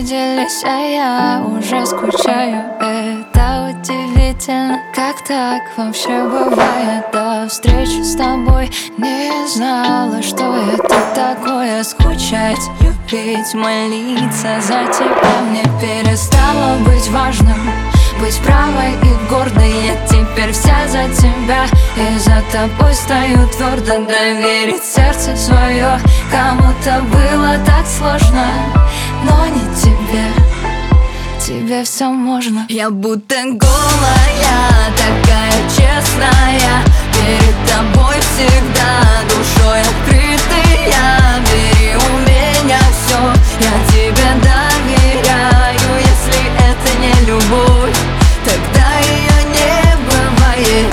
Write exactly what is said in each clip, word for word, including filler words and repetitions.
виделись, а я уже скучаю. Это удивительно, как так вообще бывает. До встречи с тобой не знала, что это такое. Скучать, любить, молиться за тебя мне перестало быть важным. Быть правой и гордой, я теперь вся за тебя. И за тобой стою твердо, доверить сердце свое. Кому-то было так сложно, но не тебе, тебе все можно. Я будто голая, такая честная, перед тобой всегда душой открытая. Бери у меня все, я тебе доверяю. Если это не любовь, тогда ее не бывает.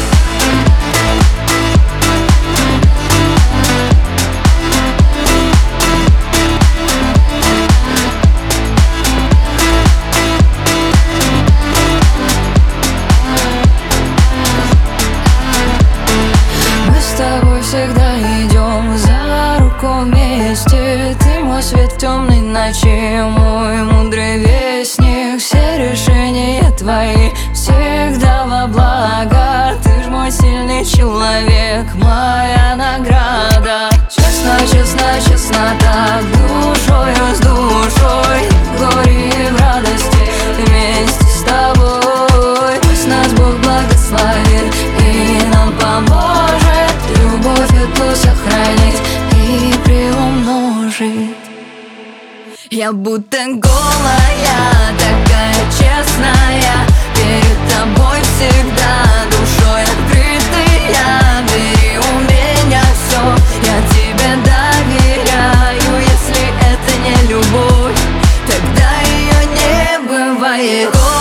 Мы с тобой всегда идем за руку вместе. Ты мой свет темной ночи, мой мудрый вестник. Все решения твои всегда во благо. Ты ж мой сильный человек, моя награда. Честно, честно, честно так, душою с душой, в горе и в радости вместе с тобой. Пусть нас Бог благословит и нам поможет любовь эту сохранить и приумножить. Я будто голая, такая честная, перед тобой всегда душой открытая. Бери у меня все, я тебе доверяю. Если это не любовь, тогда ее не бывает.